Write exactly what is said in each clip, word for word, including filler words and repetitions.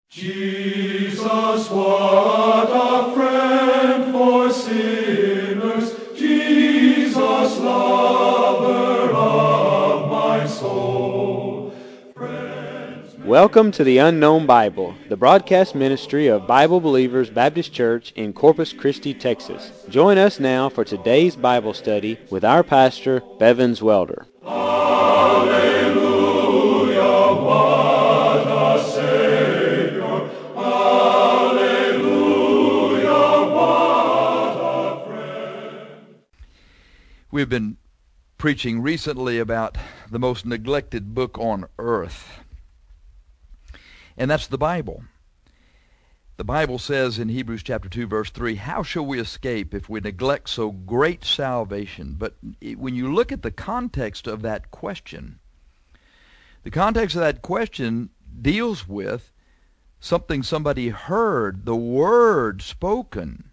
Jesus, what a friend for sinners, Jesus, lover of my soul. Friends, Welcome to the Unknown Bible, the broadcast ministry of Bible Believers Baptist Church in Corpus Christi, Texas. Join us now for today's Bible study with our pastor, Bevins Welder. Hallelujah, what a Savior. Hallelujah, what a friend. We've been preaching recently about the most neglected book on earth, and that's the Bible. The Bible says in Hebrews chapter two, verse three, how shall we escape if we neglect so great salvation? But when you look at the context of that question, the context of that question deals with something somebody heard, the word spoken.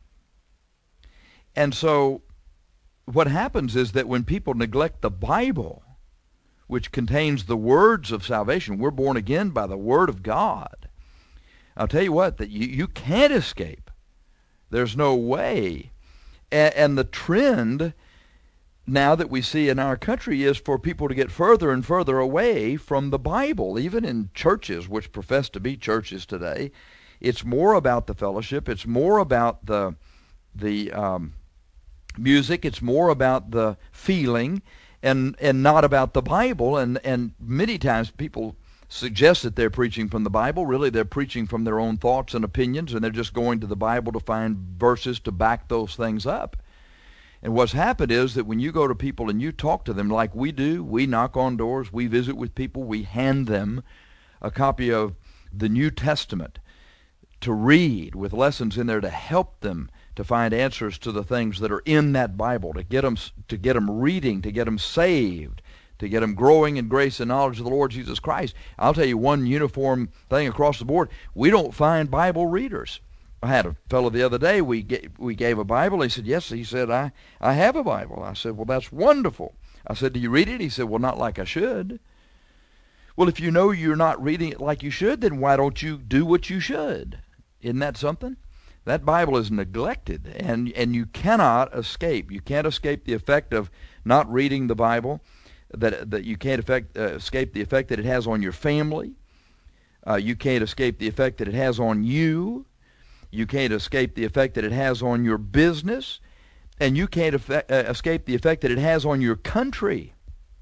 And so what happens is that when people neglect the Bible, which contains the words of salvation, we're born again by the Word of God. I'll tell you what, that you, you can't escape. There's no way. And, and the trend now that we see in our country is for people to get further and further away from the Bible. Even in churches, which profess to be churches today, it's more about the fellowship. It's more about the the um, music. It's more about the feeling, and and not about the Bible. And and many times people suggest that they're preaching from the Bible. Really, they're preaching from their own thoughts and opinions, and they're just going to the Bible to find verses to back those things up. And what's happened is that when you go to people and you talk to them like we do, we knock on doors, we visit with people, we hand them a copy of the New Testament to read with lessons in there to help them to find answers to the things that are in that Bible, to get them, to get them reading, to get them saved, to get them growing in grace and knowledge of the Lord Jesus Christ. I'll tell you one uniform thing across the board. We don't find Bible readers. I had a fellow the other day, we gave, we gave a Bible. He said, yes. He said, I, I have a Bible. I said, well, that's wonderful. I said, do you read it? He said, well, not like I should. Well, if you know you're not reading it like you should, then why don't you do what you should? Isn't that something? That Bible is neglected, and, and you cannot escape. You can't escape the effect of not reading the Bible, that, that you can't effect, uh, escape the effect that it has on your family. Uh, you can't escape the effect that it has on you. You can't escape the effect that it has on your business, and you can't effect, uh, escape the effect that it has on your country.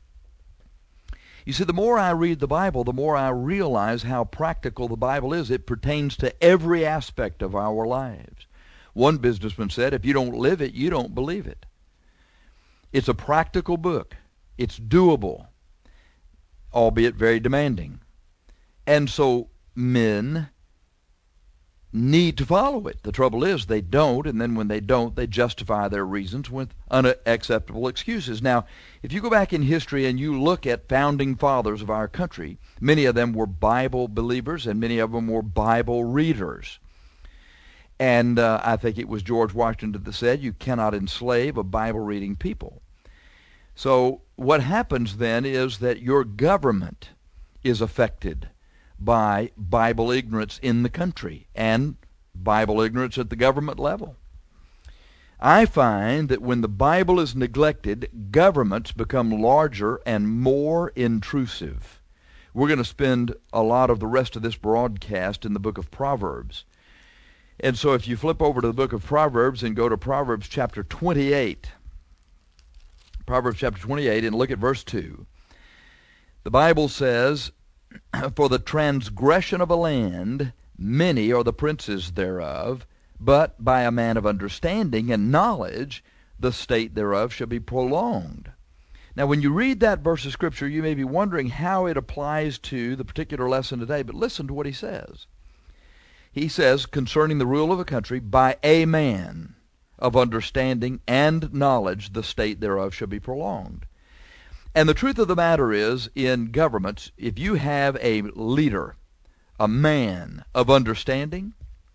You see, the more I read the Bible, the more I realize how practical the Bible is. It pertains to every aspect of our lives. One businessman said, if you don't live it, you don't believe it. It's a practical book. It's doable, albeit very demanding. And so men need to follow it. The trouble is they don't, and then when they don't, they justify their reasons with unacceptable excuses. Now, if you go back in history and you look at founding fathers of our country, many of them were Bible believers and many of them were Bible readers. And uh, I think it was George Washington that said, you cannot enslave a Bible-reading people. So what happens then is that your government is affected by Bible ignorance in the country and Bible ignorance at the government level. I find that when the Bible is neglected, governments become larger and more intrusive. We're going to spend a lot of the rest of this broadcast in the book of Proverbs. And so if you flip over to the book of Proverbs and go to Proverbs chapter twenty-eight, Proverbs chapter twenty-eight, and look at verse two, the Bible says, for the transgression of a land, many are the princes thereof, but by a man of understanding and knowledge, the state thereof shall be prolonged. Now, when you read that verse of Scripture, you may be wondering how it applies to the particular lesson today, but listen to what he says. He says, concerning the rule of a country, by a man of understanding and knowledge, the state thereof shall be prolonged. And the truth of the matter is, in governments, if you have a leader, a man of understanding,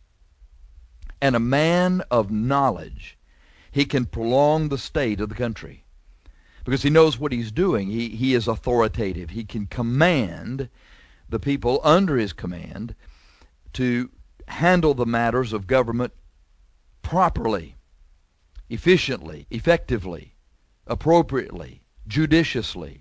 and a man of knowledge, he can prolong the state of the country. Because he knows what he's doing. He, he is authoritative. He can command the people under his command to handle the matters of government properly, efficiently, effectively, appropriately, judiciously,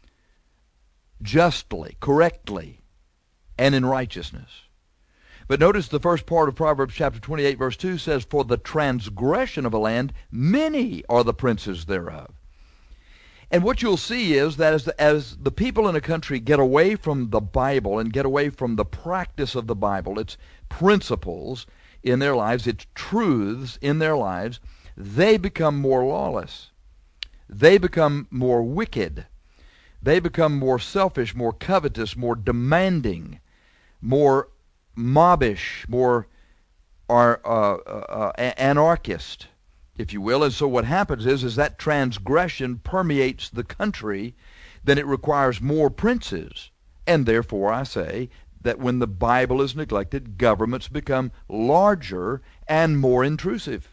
justly, correctly, and in righteousness. But notice the first part of Proverbs chapter twenty-eight, verse two says, "For the transgression of a land, many are the princes thereof." And what you'll see is that as the, as the people in a country get away from the Bible and get away from the practice of the Bible, its principles in their lives, its truths in their lives, they become more lawless. They become more wicked. They become more selfish, more covetous, more demanding, more mobbish, more are, uh, uh, uh, anarchist, if you will. And so what happens is, is that transgression permeates the country, then it requires more princes. And therefore I say that when the Bible is neglected, governments become larger and more intrusive.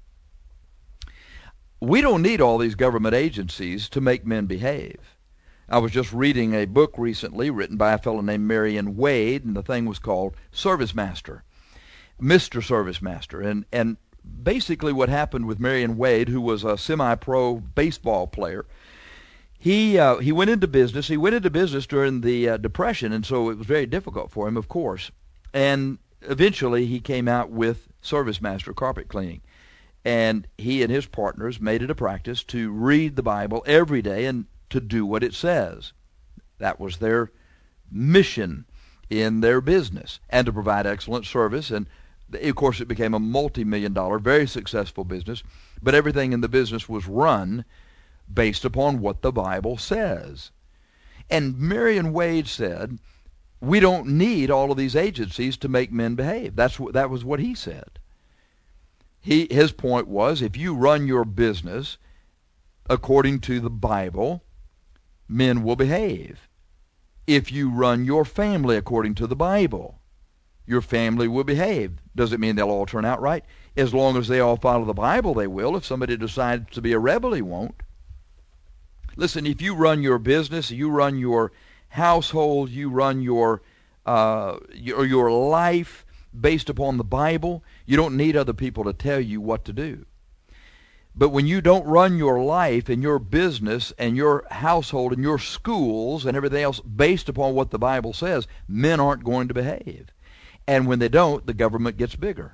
We don't need all these government agencies to make men behave. I was just reading a book recently written by a fellow named Marion Wade, and the thing was called Service Master, Mister Service Master. And, and basically what happened with Marion Wade, who was a semi-pro baseball player, he uh, he went into business. He went into business during the uh, Depression, and so it was very difficult for him, of course. And eventually he came out with Service Master carpet cleaning. And he and his partners made it a practice to read the Bible every day and to do what it says. That was their mission in their business, and to provide excellent service. And of course it became a multi-million dollar, very successful business, but everything in the business was run based upon what the Bible says. And Marion Wade said, we don't need all of these agencies to make men behave. That's what, that was what he said. He, his point was, if you run your business according to the Bible, men will behave. If you run your family according to the Bible, your family will behave. Does it mean they'll all turn out right? As long as they all follow the Bible, they will. If somebody decides to be a rebel, he won't. Listen, if you run your business, you run your household, you run your uh, your, your life based upon the Bible, you don't need other people to tell you what to do. But when you don't run your life and your business and your household and your schools and everything else based upon what the Bible says, men aren't going to behave. And when they don't, the government gets bigger.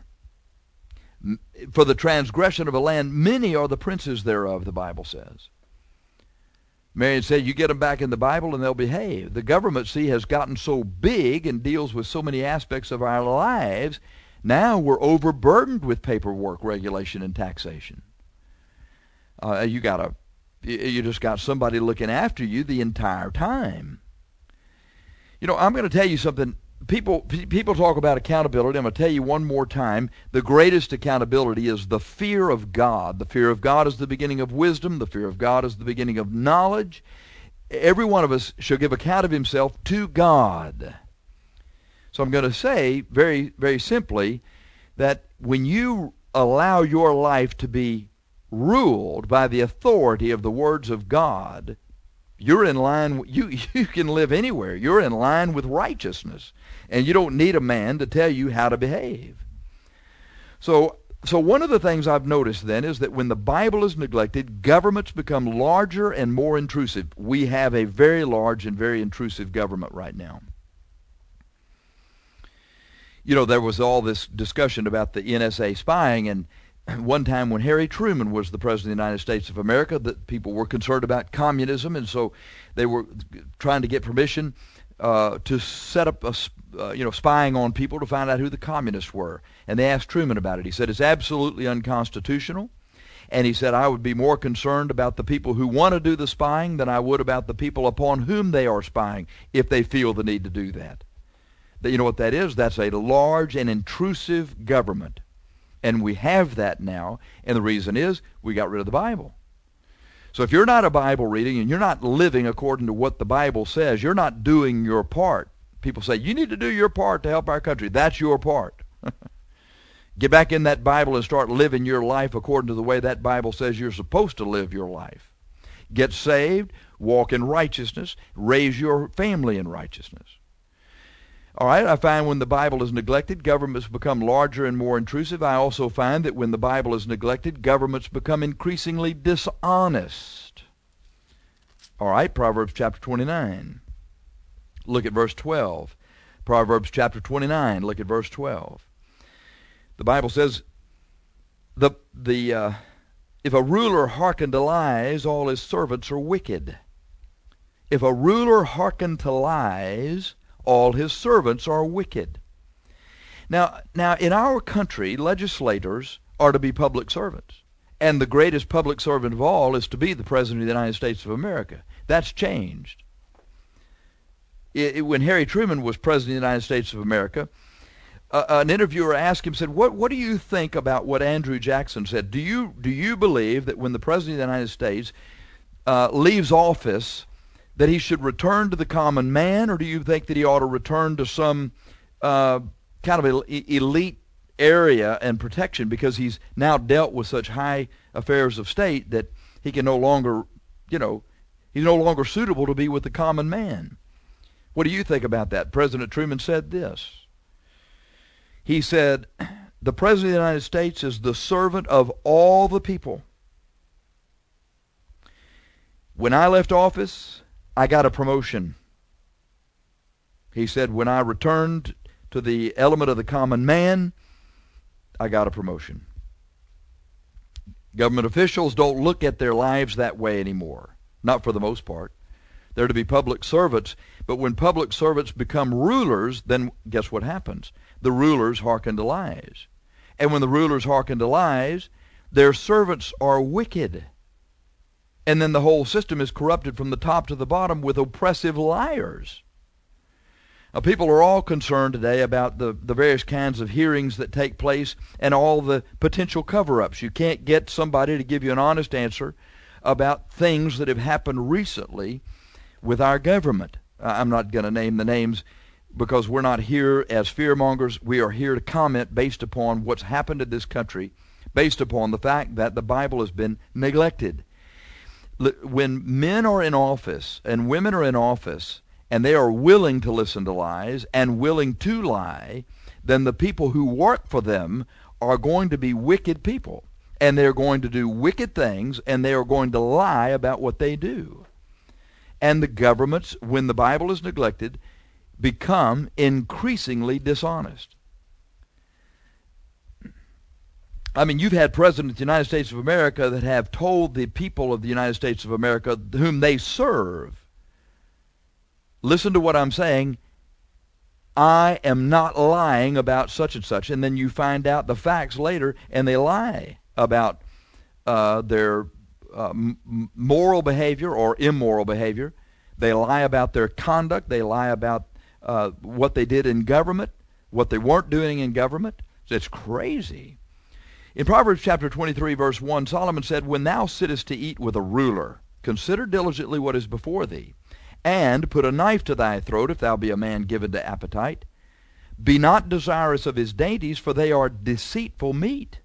For the transgression of a land, many are the princes thereof, the Bible says. Marion said, you get them back in the Bible and they'll behave. The government, see, has gotten so big and deals with so many aspects of our lives, now we're overburdened with paperwork, regulation, and taxation. Uh, you got a, you just got somebody looking after you the entire time. You know, I'm going to tell you something. People, people talk about accountability. I'm going to tell you one more time. The greatest accountability is the fear of God. The fear of God is the beginning of wisdom. The fear of God is the beginning of knowledge. Every one of us shall give account of himself to God. So I'm going to say very, very simply that when you allow your life to be ruled by the authority of the words of God, you're in line, you, you can live anywhere. You're in line with righteousness. And you don't need a man to tell you how to behave. So, so one of the things I've noticed then is that when the Bible is neglected, governments become larger and more intrusive. We have a very large and very intrusive government right now. You know, there was all this discussion about the N S A spying, and one time when Harry Truman was the President of the United States of America, that people were concerned about communism, and so they were trying to get permission uh, to set up a, uh, you know, spying on people to find out who the communists were. And they asked Truman about it. He said, it's absolutely unconstitutional. And he said, I would be more concerned about the people who want to do the spying than I would about the people upon whom they are spying, if they feel the need to do that. That, you know what that is? That's a large and intrusive government. And we have that now, and the reason is we got rid of the Bible. So if you're not a Bible reading and you're not living according to what the Bible says, you're not doing your part. People say, you need to do your part to help our country. That's your part. Get back in that Bible and start living your life according to the way that Bible says you're supposed to live your life. Get saved, walk in righteousness, raise your family in righteousness. All right, I find when the Bible is neglected, governments become larger and more intrusive. I also find that when the Bible is neglected, governments become increasingly dishonest. All right, Proverbs chapter twenty-nine. Look at verse twelve. Proverbs chapter twenty-nine, look at verse twelve. The Bible says, the, the, uh, if a ruler hearken to lies, all his servants are wicked. If a ruler hearken to lies, all his servants are wicked. Now, now, in our country, legislators are to be public servants. And the greatest public servant of all is to be the President of the United States of America. That's changed. It, it, when Harry Truman was President of the United States of America, uh, an interviewer asked him, said, what, what do you think about what Andrew Jackson said? Do you, do you believe that when the President of the United States uh, leaves office, that he should return to the common man, or do you think that he ought to return to some uh, kind of elite area and protection because he's now dealt with such high affairs of state that he can no longer, you know, he's no longer suitable to be with the common man? What do you think about that? President Truman said this. He said, the President of the United States is the servant of all the people. When I left office, I got a promotion. He said, when I returned to the element of the common man, I got a promotion. Government officials don't look at their lives that way anymore, not for the most part. They're to be public servants, but when public servants become rulers, then guess what happens? The rulers hearken to lies. And when the rulers hearken to lies, their servants are wicked. And then the whole system is corrupted from the top to the bottom with oppressive liars. Now, people are all concerned today about the, the various kinds of hearings that take place and all the potential cover-ups. You can't get somebody to give you an honest answer about things that have happened recently with our government. I'm not going to name the names because we're not here as fearmongers. We are here to comment based upon what's happened in this country, based upon the fact that the Bible has been neglected. When men are in office and women are in office and they are willing to listen to lies and willing to lie, then the people who work for them are going to be wicked people. And they're going to do wicked things, and they are going to lie about what they do. And the governments, when the Bible is neglected, become increasingly dishonest. I mean, you've had presidents of the United States of America that have told the people of the United States of America whom they serve, listen to what I'm saying, I am not lying about such and such. And then you find out the facts later, and they lie about uh, their uh, m- moral behavior or immoral behavior. They lie about their conduct. They lie about uh, what they did in government, what they weren't doing in government. It's crazy. In Proverbs chapter twenty-three, verse one, Solomon said, when thou sittest to eat with a ruler, consider diligently what is before thee, and put a knife to thy throat, if thou be a man given to appetite. Be not desirous of his dainties, for they are deceitful meat.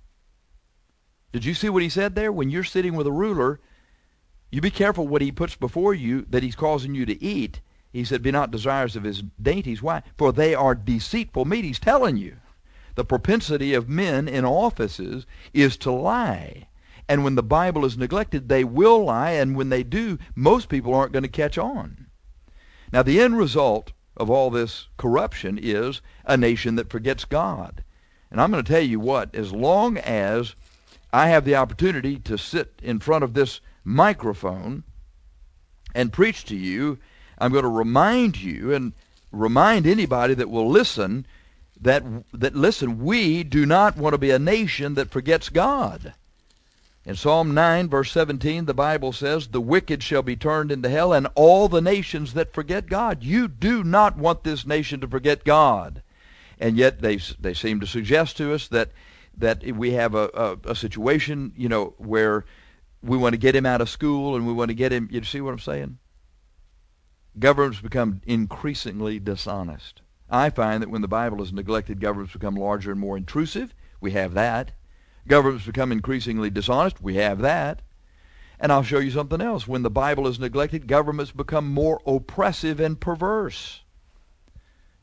Did you see what he said there? When you're sitting with a ruler, you be careful what he puts before you that he's causing you to eat. He said, be not desirous of his dainties. Why? For they are deceitful meat. He's telling you. The propensity of men in offices is to lie. And when the Bible is neglected, they will lie, and when they do, most people aren't going to catch on. Now, the end result of all this corruption is a nation that forgets God. And I'm going to tell you what, as long as I have the opportunity to sit in front of this microphone and preach to you, I'm going to remind you and remind anybody that will listen that, that listen, we do not want to be a nation that forgets God. In Psalm nine, verse seventeen, the Bible says, the wicked shall be turned into hell, and all the nations that forget God. You do not want this nation to forget God. And yet they they seem to suggest to us that that we have a, a, a situation, you know, where we want to get him out of school and we want to get him, you see what I'm saying? Governments become increasingly dishonest. I find that when the Bible is neglected, governments become larger and more intrusive. We have that. Governments become increasingly dishonest. We have that. And I'll show you something else. When the Bible is neglected, governments become more oppressive and perverse.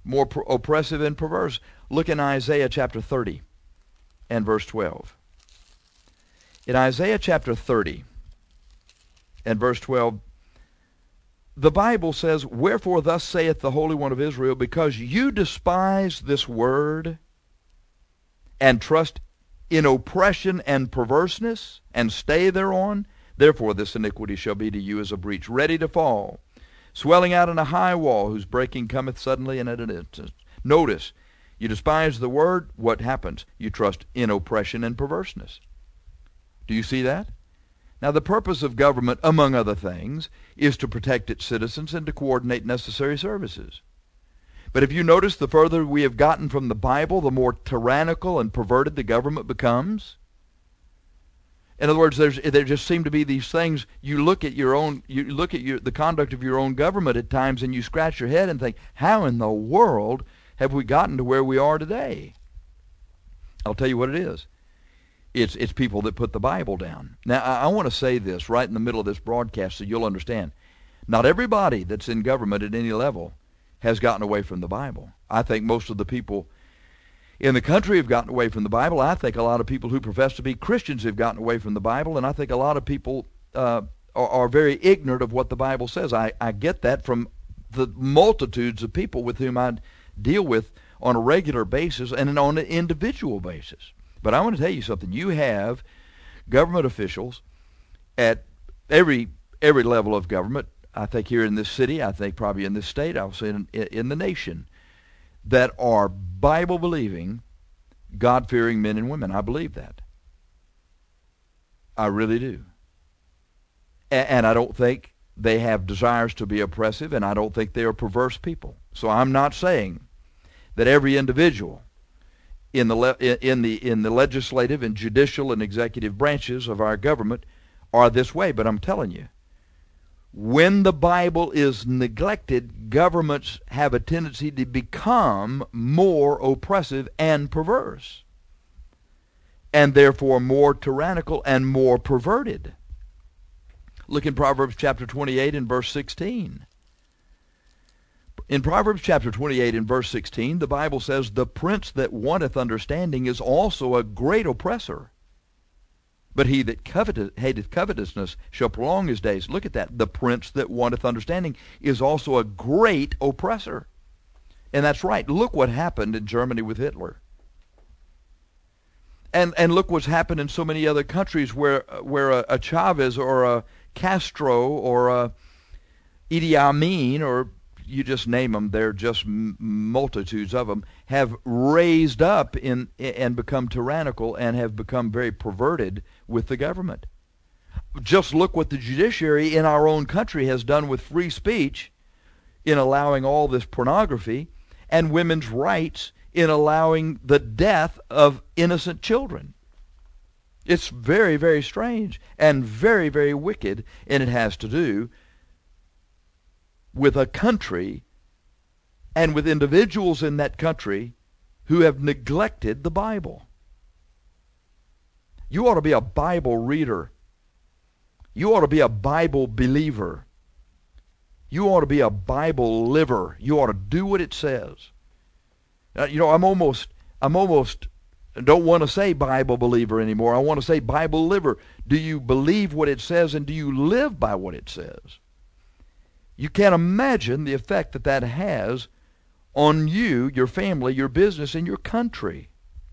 more pro- oppressive and perverse. Look in Isaiah chapter thirty and verse twelve. In Isaiah chapter thirty and verse twelve, the Bible says, "Wherefore thus saith the Holy One of Israel, because you despise this word and trust in oppression and perverseness and stay thereon, therefore this iniquity shall be to you as a breach ready to fall, swelling out in a high wall, whose breaking cometh suddenly and at an instant." Notice, you despise the word, what happens? You trust in oppression and perverseness. Do you see that? Now, the purpose of government, among other things, is to protect its citizens and to coordinate necessary services. But if you notice, the further we have gotten from the Bible, the more tyrannical and perverted the government becomes. In other words, there's, there just seem to be these things. You look at your own, you look at your, the conduct of your own government at times, and you scratch your head and think, how in the world have we gotten to where we are today? I'll tell you what it is. It's it's people that put the Bible down. Now, I, I want to say this right in the middle of this broadcast so you'll understand. Not everybody that's in government at any level has gotten away from the Bible. I think most of the people in the country have gotten away from the Bible. I think a lot of people who profess to be Christians have gotten away from the Bible, and I think a lot of people uh, are, are very ignorant of what the Bible says. I, I get that from the multitudes of people with whom I deal with on a regular basis and on an individual basis. But I want to tell you something. You have government officials at every every level of government, I think here in this city, I think probably in this state, I'll say in, in the nation, that are Bible-believing, God-fearing men and women. I believe that. I really do. And, and I don't think they have desires to be oppressive, and I don't think they are perverse people. So I'm not saying that every individual in the le- in the in the legislative and judicial and executive branches of our government are this way, but I'm telling you, when the Bible is neglected, governments have a tendency to become more oppressive and perverse, and therefore more tyrannical and more perverted. Look in Proverbs chapter twenty-eight and verse sixteen. In Proverbs chapter twenty-eight and verse sixteen, the Bible says, "The prince that wanteth understanding is also a great oppressor. But he that coveteth, hateth covetousness shall prolong his days." Look at that. The prince that wanteth understanding is also a great oppressor. And that's right. Look what happened in Germany with Hitler. And and look what's happened in so many other countries where where a, a Chavez or a Castro or a Idi Amin, or you just name them, they're just m- multitudes of them, have raised up in and become tyrannical and have become very perverted with the government. Just look what the judiciary in our own country has done with free speech in allowing all this pornography, and women's rights in allowing the death of innocent children. It's very, very strange and very, very wicked, and it has to do with a country and with individuals in that country who have neglected the Bible. You ought to be a Bible reader. You ought to be a Bible believer. You ought to be a Bible liver. You ought to do what it says. Uh, you know, I'm almost, I'm almost, don't want to say Bible believer anymore. I want to say Bible liver. Do you believe what it says, and do you live by what it says? You can't imagine the effect that that has on you, your family, your business, and your country.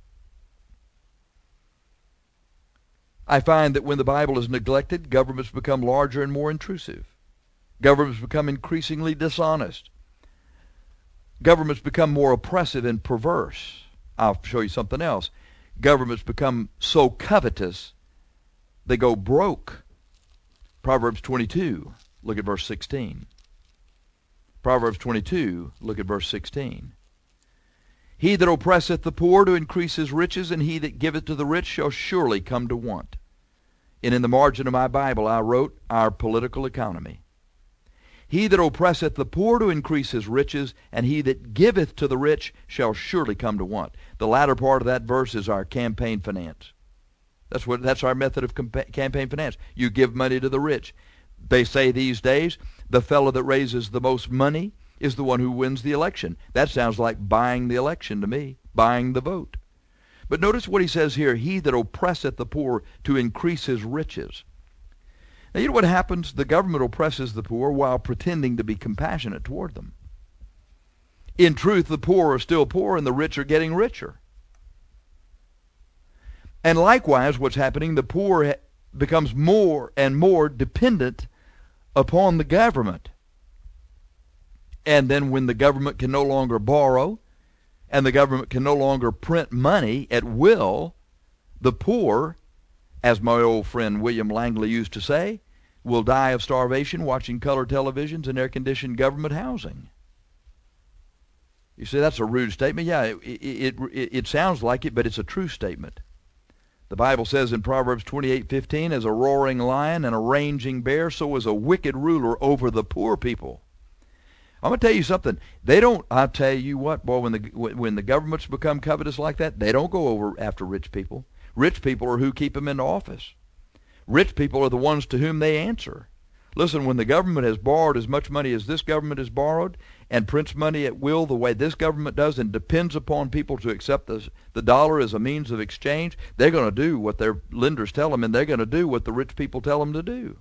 I find that when the Bible is neglected, governments become larger and more intrusive. Governments become increasingly dishonest. Governments become more oppressive and perverse. I'll show you something else. Governments become so covetous, they go broke. Proverbs twenty-two, look at verse sixteen. Proverbs twenty-two, look at verse sixteen. "He that oppresseth the poor to increase his riches, and he that giveth to the rich shall surely come to want." And in the margin of my Bible I wrote, our political economy. "He that oppresseth the poor to increase his riches, and he that giveth to the rich shall surely come to want." The latter part of that verse is our campaign finance. That's what that's our method of compa- campaign finance. You give money to the rich. They say these days, the fellow that raises the most money is the one who wins the election. That sounds like buying the election to me, buying the vote. But notice what he says here, he that oppresseth the poor to increase his riches. Now, you know what happens? The government oppresses the poor while pretending to be compassionate toward them. In truth, the poor are still poor and the rich are getting richer. And likewise, what's happening, the poor becomes more and more dependent upon the government. And then when the government can no longer borrow and the government can no longer print money at will, the poor, as my old friend William Langley used to say, will die of starvation watching color televisions and air-conditioned government housing. You say that's a rude statement? Yeah, it, it, it, it sounds like it, but it's a true statement. The Bible says in Proverbs twenty-eight fifteen, as a roaring lion and a raging bear, so is a wicked ruler over the poor people. I'm going to tell you something. They don't, I'll tell you what, boy, when the, when the governments become covetous like that, they don't go over after rich people. Rich people are who keep them in office. Rich people are the ones to whom they answer. Listen, when the government has borrowed as much money as this government has borrowed and prints money at will the way this government does and depends upon people to accept the, the dollar as a means of exchange, they're going to do what their lenders tell them, and they're going to do what the rich people tell them to do.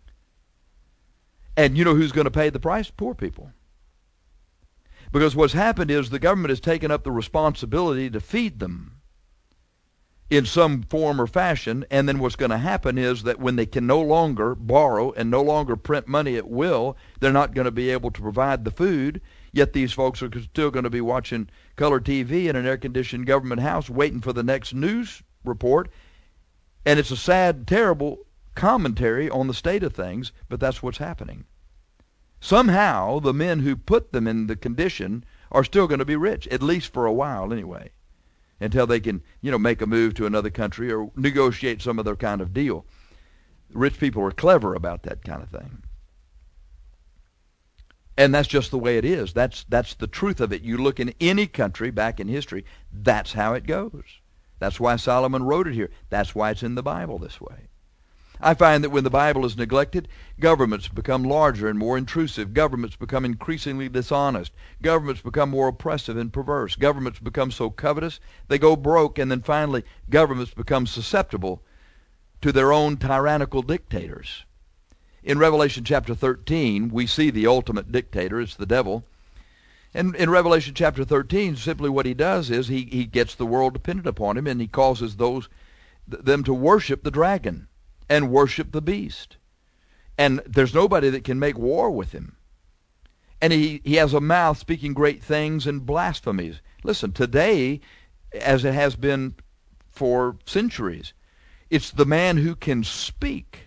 And you know who's going to pay the price? Poor people. Because what's happened is the government has taken up the responsibility to feed them in some form or fashion, and then what's going to happen is that when they can no longer borrow and no longer print money at will, they're not going to be able to provide the food, yet these folks are still going to be watching color T V in an air-conditioned government house waiting for the next news report, and it's a sad, terrible commentary on the state of things, but that's what's happening. Somehow, the men who put them in the condition are still going to be rich, at least for a while anyway, until they can, you know, make a move to another country or negotiate some other kind of deal. Rich people are clever about that kind of thing. And that's just the way it is. That's that's the truth of it. You look in any country back in history, that's how it goes. That's why Solomon wrote it here. That's why it's in the Bible this way. I find that when the Bible is neglected, governments become larger and more intrusive. Governments become increasingly dishonest. Governments become more oppressive and perverse. Governments become so covetous they go broke, and then finally governments become susceptible to their own tyrannical dictators. In Revelation chapter thirteen, we see the ultimate dictator. It's the devil. And in Revelation chapter thirteen, simply what he does is he, he gets the world dependent upon him, and he causes those them to worship the dragon and worship the beast. And there's nobody that can make war with him. And he, he has a mouth speaking great things and blasphemies. Listen, today, as it has been for centuries, it's the man who can speak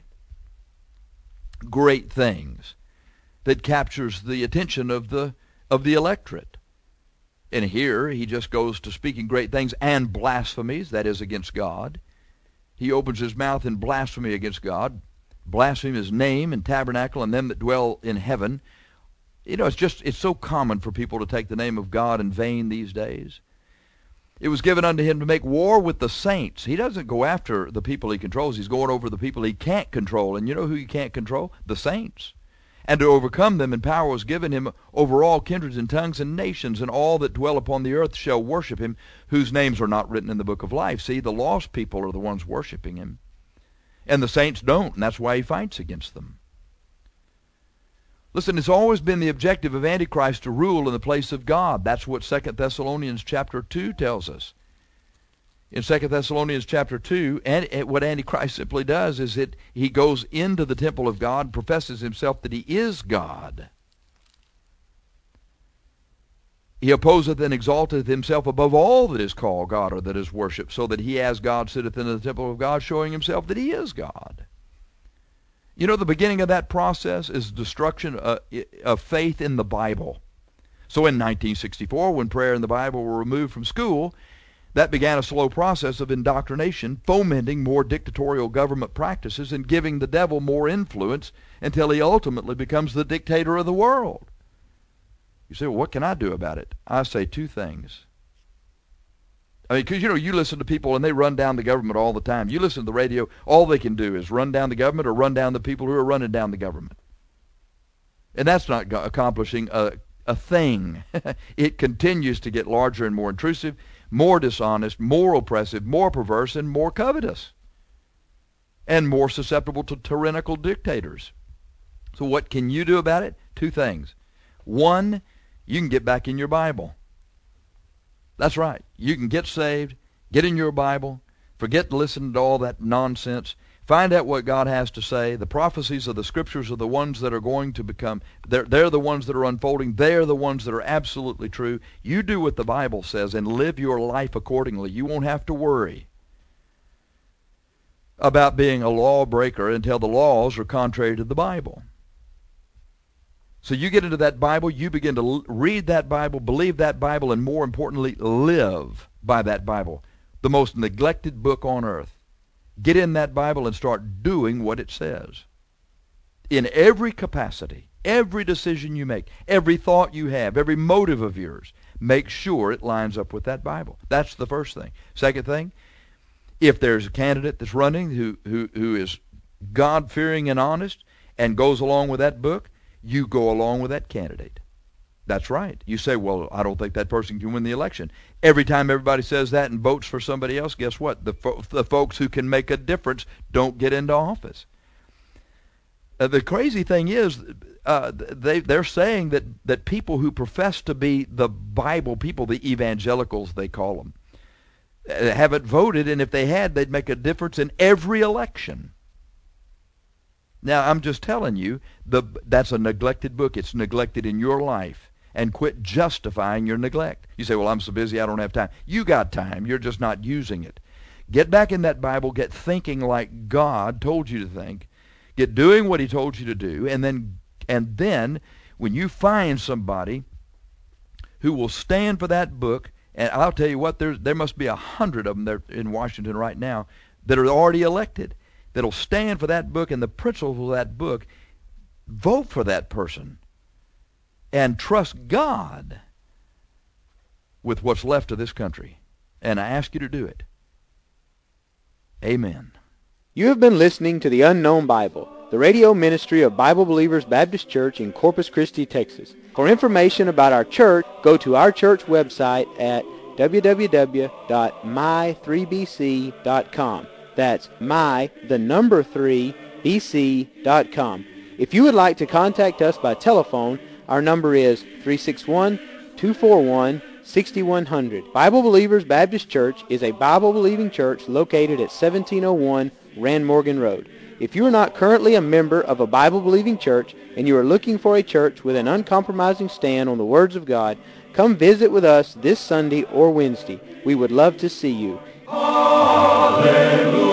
great things that captures the attention of the of the electorate. And here he just goes to speaking great things and blasphemies, that is against God. He opens his mouth in blasphemy against God, blaspheme his name and tabernacle and them that dwell in heaven. You know, it's just, it's so common for people to take the name of God in vain these days. It was given unto him to make war with the saints. He doesn't go after the people he controls. He's going over the people he can't control. And you know who he can't control? The saints. And to overcome them, and power was given him over all kindreds and tongues and nations, and all that dwell upon the earth shall worship him, whose names are not written in the book of life. See, the lost people are the ones worshiping him. And the saints don't, and that's why he fights against them. Listen, it's always been the objective of Antichrist to rule in the place of God. That's what Second Thessalonians chapter two tells us. In Second Thessalonians chapter two, and what Antichrist simply does is that he goes into the temple of God, professes himself that he is God. He opposeth and exalteth himself above all that is called God or that is worshipped, so that he as God sitteth in the temple of God, showing himself that he is God. You know, the beginning of that process is destruction of, of faith in the Bible. So in nineteen sixty-four, when prayer and the Bible were removed from school, that began a slow process of indoctrination, fomenting more dictatorial government practices and giving the devil more influence until he ultimately becomes the dictator of the world. You say, well, what can I do about it? I say two things. I mean, because, you know, you listen to people and they run down the government all the time. You listen to the radio, all they can do is run down the government or run down the people who are running down the government. And that's not accomplishing a, a thing. It continues to get larger and more intrusive, more dishonest, more oppressive, more perverse, and more covetous, and more susceptible to tyrannical dictators. So what can you do about it? Two things. One, you can get back in your Bible. That's right. You can get saved, get in your Bible, forget listening to all that nonsense, find out what God has to say. The prophecies of the Scriptures are the ones that are going to become, they're, they're the ones that are unfolding. They're the ones that are absolutely true. You do what the Bible says and live your life accordingly. You won't have to worry about being a lawbreaker until the laws are contrary to the Bible. So you get into that Bible, you begin to l- read that Bible, believe that Bible, and more importantly, live by that Bible. The most neglected book on earth. Get in that Bible and start doing what it says. In every capacity, every decision you make, every thought you have, every motive of yours, make sure it lines up with that Bible. That's the first thing. Second thing, if there's a candidate that's running who, who, who is God-fearing and honest and goes along with that book, you go along with that candidate. That's right. You say, well, I don't think that person can win the election. Every time everybody says that and votes for somebody else, guess what? The, fo- the folks who can make a difference don't get into office. Uh, the crazy thing is, uh, they, they're saying that, that people who profess to be the Bible people, the evangelicals they call them, uh, haven't voted, and if they had, they'd make a difference in every election. Now, I'm just telling you, the, that's a neglected book. It's neglected in your life. And quit justifying your neglect. You say, well, I'm so busy, I don't have time. You got time. You're just not using it. Get back in that Bible. Get thinking like God told you to think. Get doing what he told you to do. And then, and then when you find somebody who will stand for that book, and I'll tell you what, there, there must be a hundred of them there in Washington right now that are already elected, that'll stand for that book and the principles of that book. Vote for that person and trust God with what's left of this country. And I ask you to do it. Amen. You have been listening to The Unknown Bible, the radio ministry of Bible Believers Baptist Church in Corpus Christi, Texas. For information about our church, go to our church website at w w w dot my three b c dot com. That's my, the number three, b c dot com. If you would like to contact us by telephone, our number is three six one, two four one, six one zero zero. Bible Believers Baptist Church is a Bible-believing church located at seventeen oh one Rand Morgan Road. If you are not currently a member of a Bible-believing church and you are looking for a church with an uncompromising stand on the words of God, come visit with us this Sunday or Wednesday. We would love to see you. Hallelujah.